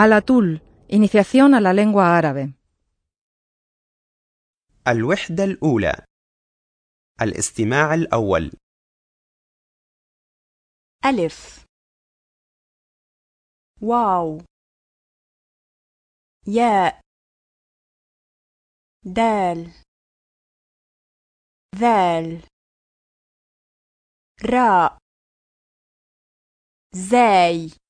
على طول. Iniciación a la lengua árabe. الوحدة الأولى. الاستماع الأول. ألف، واو، ياء، دال، ذال، راء، زاي.